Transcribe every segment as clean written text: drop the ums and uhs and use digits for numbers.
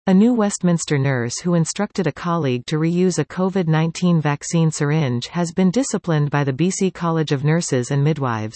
A New Westminster nurse who instructed a colleague to reuse a COVID-19 vaccine syringe has been disciplined by the BC College of Nurses and Midwives.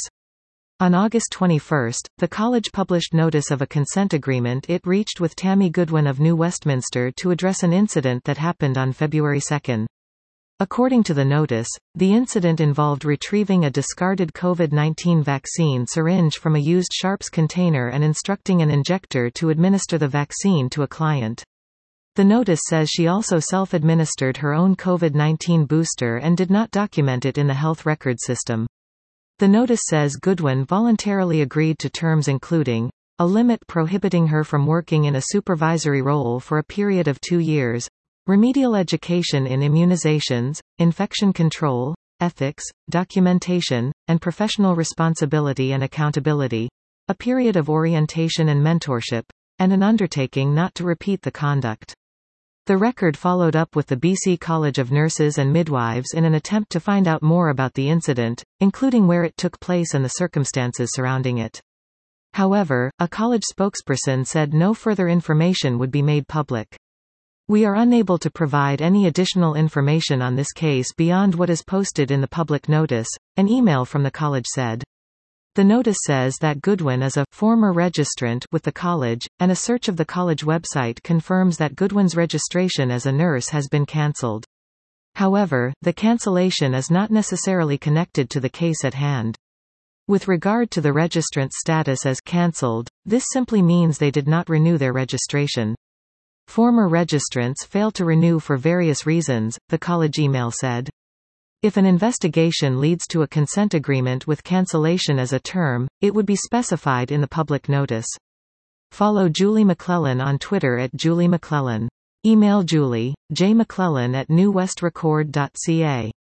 On August 21, the college published notice of a consent agreement it reached with Tammy Goodwin of New Westminster to address an incident that happened on February 2. According to the notice, the incident involved retrieving a discarded COVID-19 vaccine syringe from a used Sharps container and instructing an injector to administer the vaccine to a client. The notice says she also self-administered her own COVID-19 booster and did not document it in the health record system. The notice says Goodwin voluntarily agreed to terms including a limit prohibiting her from working in a supervisory role for a period of 2 years, remedial education in immunizations, infection control, ethics, documentation, and professional responsibility and accountability, a period of orientation and mentorship, and an undertaking not to repeat the conduct. The record followed up with the BC College of Nurses and Midwives in an attempt to find out more about the incident, including where it took place and the circumstances surrounding it. However, a college spokesperson said no further information would be made public. "We are unable to provide any additional information on this case beyond what is posted in the public notice," an email from the college said. The notice says that Goodwin is a former registrant with the college, and a search of the college website confirms that Goodwin's registration as a nurse has been cancelled. However, the cancellation is not necessarily connected to the case at hand. With regard to the registrant's status as cancelled, this simply means they did not renew their registration. Former registrants fail to renew for various reasons, the college email said. If an investigation leads to a consent agreement with cancellation as a term, it would be specified in the public notice. Follow Julie McClellan on Twitter at Julie McClellan. Email Julie, jmcclellan@newwestrecord.ca.